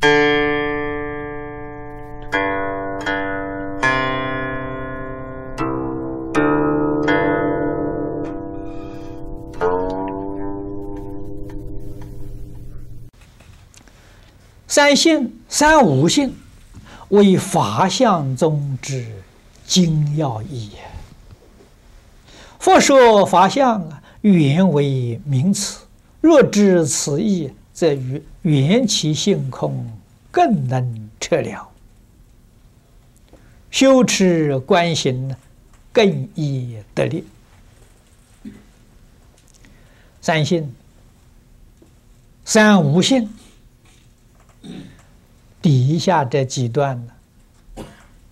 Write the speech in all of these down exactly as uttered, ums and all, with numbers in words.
三性、三无性，为法相宗之精要义也。佛说法相啊，原为名词。若知此意，则与缘起性空更能彻了。修持观行，更易得力。三性、三无性。底下这几段呢，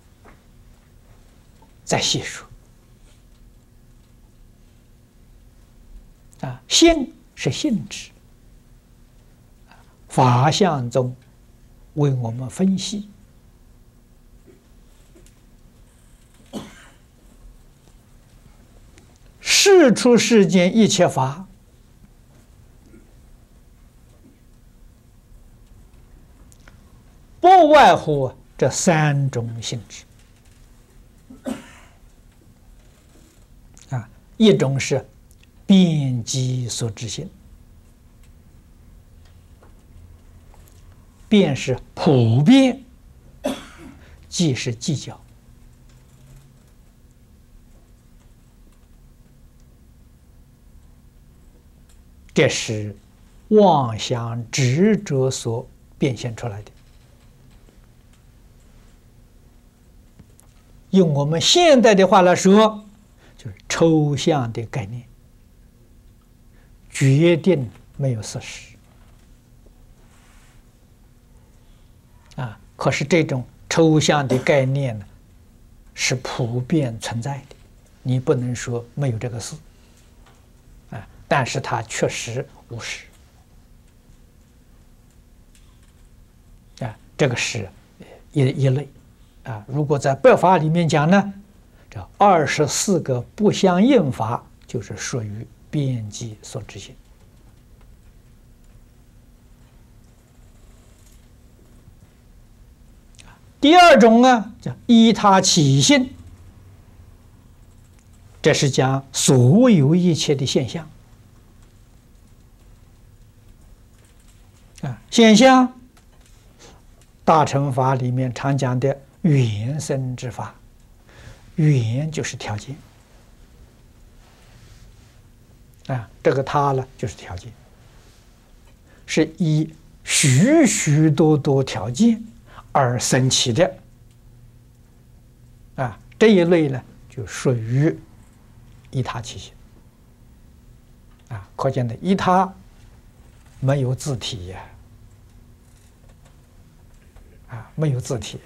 再细说。啊，性是性质，法相中为我们分析。世出世间一切法，不外乎这三种性质啊，一种是遍机所知性，遍是普遍，即是计较，这是妄想执着所变现出来的。用我们现代的话来说，就是抽象的概念，决定没有事实啊。可是这种抽象的概念呢，是普遍存在的，你不能说没有这个事啊。但是它确实无实啊，这个是一一类。啊，如果在百法里面讲呢，这二十四个不相应法就是属于遍机所知性。第二种呢，叫依他起性，这是讲所有一切的现象啊，现象，大乘法里面常讲的。缘生之法，缘就是条件啊，这个它呢就是条件，是以许许多多条件而生起的啊，这一类呢就属于依他起性啊，可见的依他没有自体呀，啊，没有自体。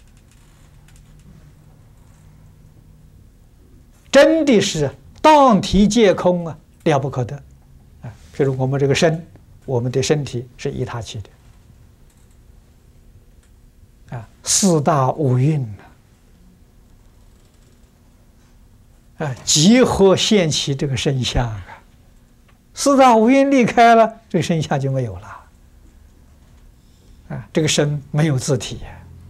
真的是当体皆空啊，了不可得啊！譬如我们这个身，我们的身体是依他起的啊，四大五蕴啊，集合现起这个身相啊，四大五蕴离开了，这个身相就没有了啊，这个身没有自体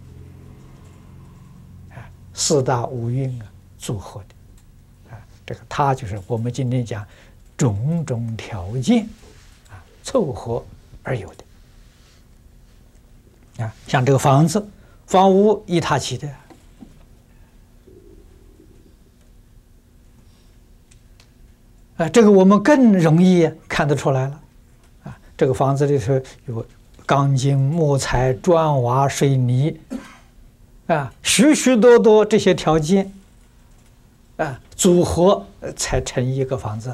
啊，四大五蕴啊组合的。这个它就是我们今天讲种种条件啊凑合而有的啊，像这个房子，房屋依他起的啊，这个我们更容易看得出来了啊。这个房子里头有钢筋、木材、砖瓦、水泥啊，许许多多这些条件。啊，组合才成一个房子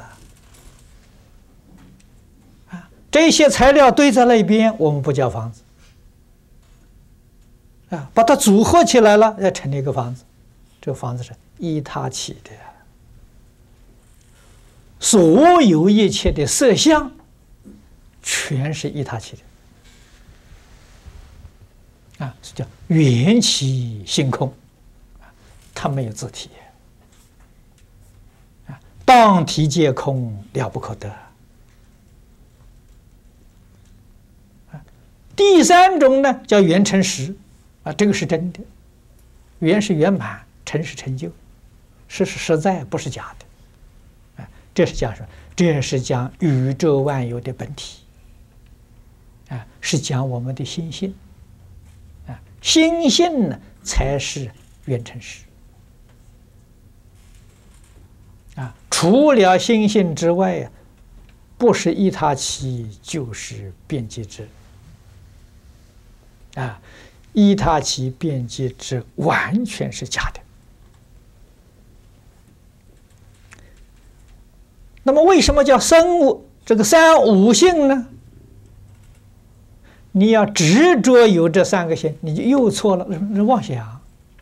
啊！这些材料堆在那边，我们不叫房子啊，把它组合起来了，要成一个房子。这个房子是依他起的，所有一切的色相，全是依他起的啊，是叫缘起性空啊，它没有自体。当体皆空，了不可得。 第三种呢叫圆成实，啊，这个是真的，圆是圆满，成是成就，实是实在，不是假的，啊，这是讲什么？这是讲宇宙万有的本体，啊，是讲我们的心性，啊，心性呢才是圆成实，啊，除了心性之外啊，不是一他起就是遍计之，啊，一他起遍计之完全是假的。那么为什么叫生物这个三五性呢？你要执着有这三个性，你就又错了，是妄想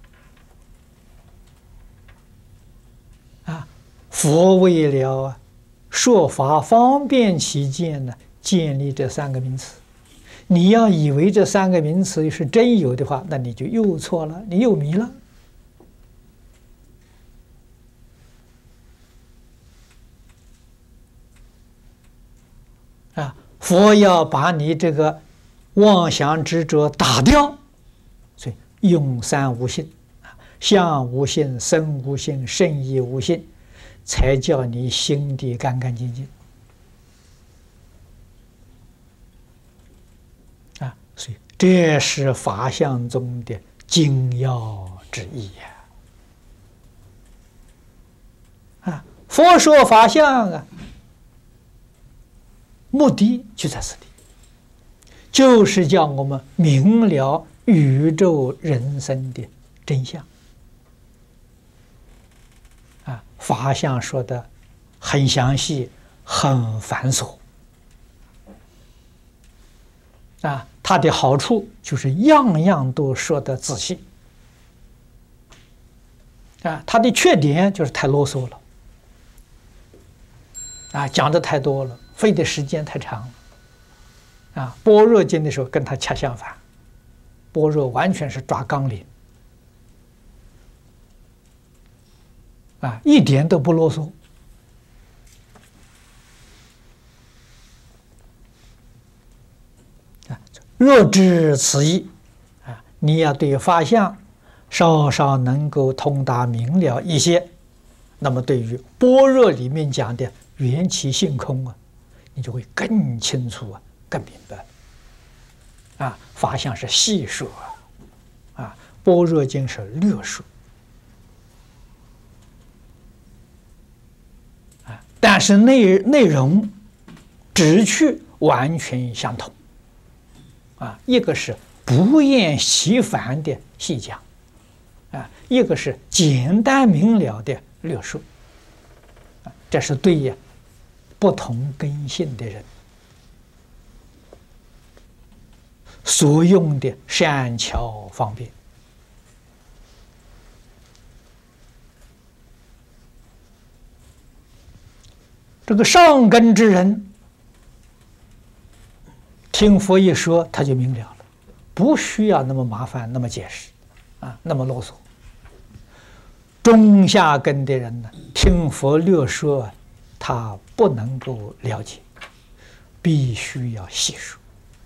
啊！佛为了啊说法方便起见呢，建立这三个名词。你要以为这三个名词是真有的话，那你就又错了，你又迷了。啊，佛要把你这个妄想执着打掉，所以用三无性啊，相无性、身无性、圣意无性，才叫你心地干干净净啊。所以这是法相中的精要之意呀！啊，佛说法相啊。目的就在此地，就是叫我们明了宇宙人生的真相。啊，法相说的很详细，很繁琐。啊，它的好处就是样样都说得仔细。啊，它的缺点就是太啰嗦了。啊，讲的太多了。费的时间太长了，啊！般若经的时候跟它恰相反，般若完全是抓纲领，啊，一点都不啰嗦，啊！若知此意，啊，你要对法相稍稍能够通达明了一些，那么对于般若里面讲的缘起性空啊。你就会更清楚啊，更明白啊。法相是细说啊，啊，般若经是略说啊，但是内内容、旨趣完全相同啊。一个是不厌其烦的细讲啊，一个是简单明了的略说啊，这是对呀。不同根性的人所用的善巧方便这个上根之人听佛一说他就明了了，不需要那么麻烦那么解释啊，那么啰嗦。中下根的人呢，听佛略说他不能够了解，必须要细说。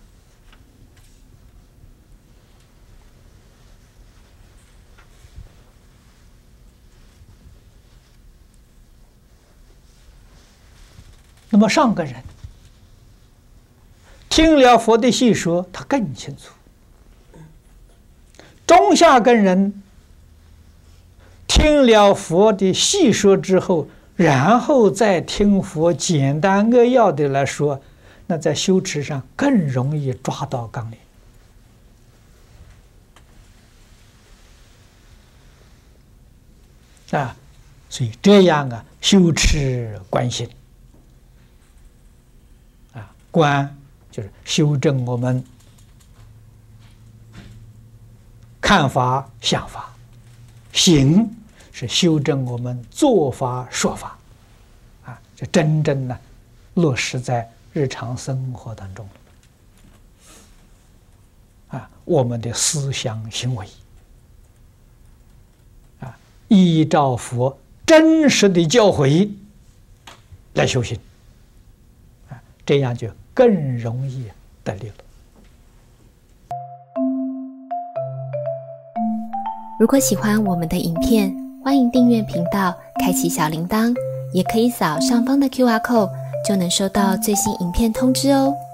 那么上个人听了佛的细说，他更清楚；中下根人听了佛的细说之后，然后再听佛简单扼要的来说，那在修持上更容易抓到纲领啊。所以这样啊，修持观心啊，观就是修正我们看法、想法，行是修正我们做法、说法，啊，就真正的落实在日常生活当中，啊，我们的思想行为，啊，依照佛真实的教诲来修行，啊，这样就更容易得力了。 如果喜欢我们的影片，欢迎订阅频道，开启小铃铛，也可以扫上方的 Q R code， 就能收到最新影片通知哦。